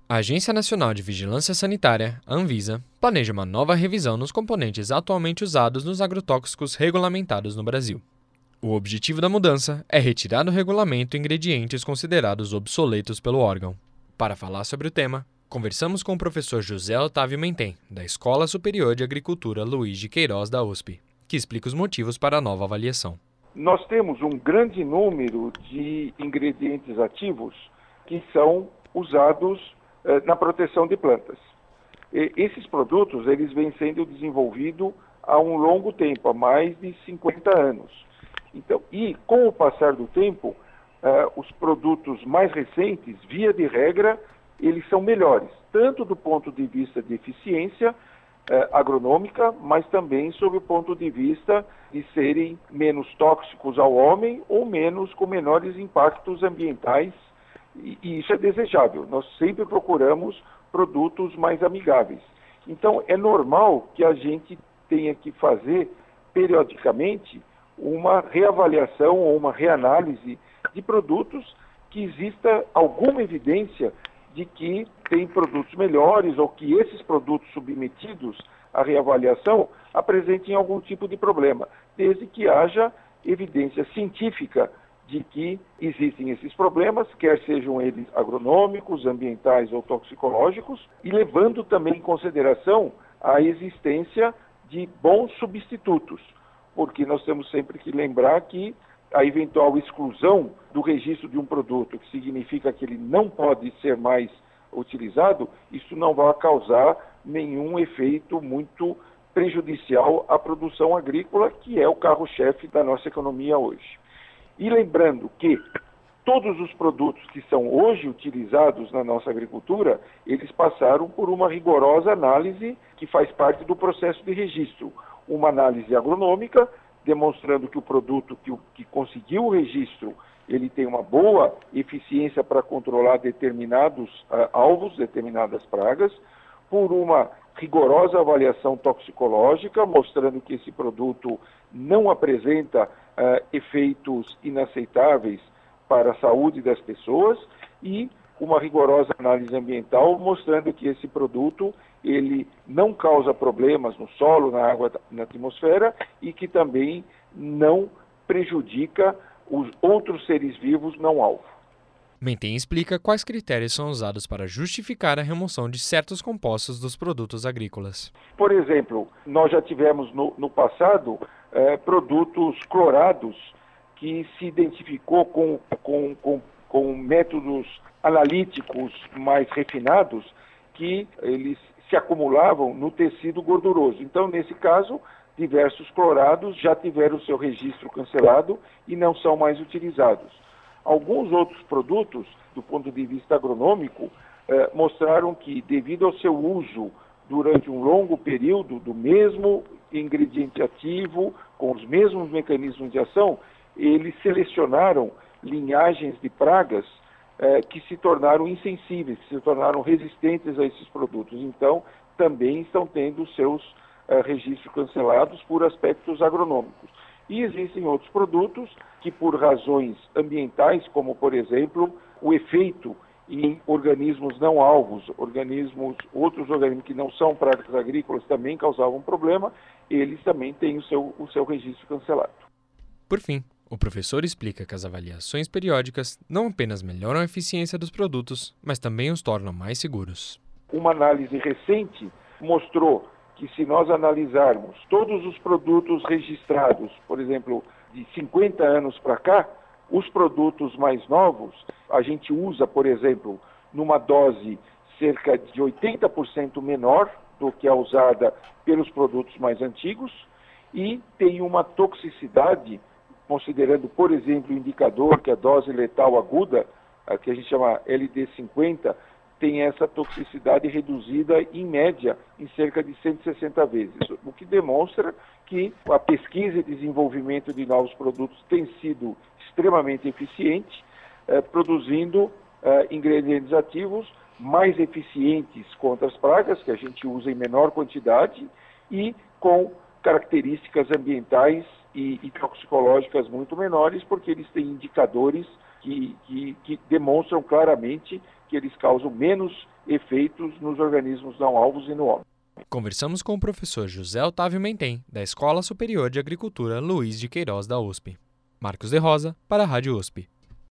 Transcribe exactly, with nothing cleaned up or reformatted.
A Agência Nacional de Vigilância Sanitária, a Anvisa, planeja uma nova revisão nos componentes atualmente usados nos agrotóxicos regulamentados no Brasil. O objetivo da mudança é retirar do regulamento ingredientes considerados obsoletos pelo órgão. Para falar sobre o tema, conversamos com o professor José Otávio Mentem, da Escola Superior de Agricultura Luiz de Queiroz da U S P, que explica os motivos para a nova avaliação. Nós temos um grande número de ingredientes ativos que são usados eh, na proteção de plantas. E esses produtos eles vêm sendo desenvolvidos há um longo tempo, há mais de cinquenta anos. Então, e com o passar do tempo, eh, os produtos mais recentes, via de regra, eles são melhores, tanto do ponto de vista de eficiência eh, agronômica, mas também sob o ponto de vista de serem menos tóxicos ao homem ou menos com menores impactos ambientais, e, e isso é desejável. Nós sempre procuramos produtos mais amigáveis. Então, é normal que a gente tenha que fazer, periodicamente, uma reavaliação ou uma reanálise de produtos que exista alguma evidência de que tem produtos melhores ou que esses produtos submetidos à reavaliação apresentem algum tipo de problema, desde que haja evidência científica de que existem esses problemas, quer sejam eles agronômicos, ambientais ou toxicológicos, e levando também em consideração a existência de bons substitutos, porque nós temos sempre que lembrar que a eventual exclusão do registro de um produto, que significa que ele não pode ser mais utilizado, isso não vai causar nenhum efeito muito prejudicial à produção agrícola, que é o carro-chefe da nossa economia hoje. E lembrando que todos os produtos que são hoje utilizados na nossa agricultura, eles passaram por uma rigorosa análise que faz parte do processo de registro. Uma análise agronômica, demonstrando que o produto que, que conseguiu o registro, ele tem uma boa eficiência para controlar determinados uh, alvos, determinadas pragas, por uma rigorosa avaliação toxicológica, mostrando que esse produto não apresenta uh, efeitos inaceitáveis para a saúde das pessoas, e uma rigorosa análise ambiental, mostrando que esse produto ele não causa problemas no solo, na água, na atmosfera, e que também não prejudica os outros seres vivos não alvo. Mentem explica quais critérios são usados para justificar a remoção de certos compostos dos produtos agrícolas. Por exemplo, nós já tivemos no, no passado eh, produtos clorados que se identificou com, com, com, com métodos analíticos mais refinados, que eles se acumulavam no tecido gorduroso. Então, nesse caso, diversos clorados já tiveram seu registro cancelado e não são mais utilizados. Alguns outros produtos, do ponto de vista agronômico, eh, mostraram que, devido ao seu uso durante um longo período do mesmo ingrediente ativo, com os mesmos mecanismos de ação, eles selecionaram linhagens de pragas eh, que se tornaram insensíveis, que se tornaram resistentes a esses produtos. Então, também estão tendo seus eh, registros cancelados por aspectos agronômicos. E existem outros produtos que, por razões ambientais, como, por exemplo, o efeito em organismos não alvos, organismos, outros organismos que não são pragas agrícolas também causavam problema, eles também têm o seu, o seu registro cancelado. Por fim, o professor explica que as avaliações periódicas não apenas melhoram a eficiência dos produtos, mas também os tornam mais seguros. Uma análise recente mostrou que, se nós analisarmos todos os produtos registrados, por exemplo, de cinquenta anos para cá, os produtos mais novos, a gente usa, por exemplo, numa dose cerca de oitenta por cento menor do que a usada pelos produtos mais antigos, e tem uma toxicidade, considerando, por exemplo, o indicador que a dose letal aguda, que a gente chama L D cinquenta, tem essa toxicidade reduzida, em média, em cerca de cento e sessenta vezes, o que demonstra que a pesquisa e desenvolvimento de novos produtos tem sido extremamente eficiente, eh, produzindo eh, ingredientes ativos mais eficientes contra as pragas, que a gente usa em menor quantidade, e com características ambientais e, e toxicológicas muito menores, porque eles têm indicadores que, que, que demonstram claramente que eles causam menos efeitos nos organismos não alvos e no homem. Conversamos com o professor José Otávio Mentem, da Escola Superior de Agricultura Luiz de Queiroz da U S P. Marcos de Rosa, para a Rádio U S P.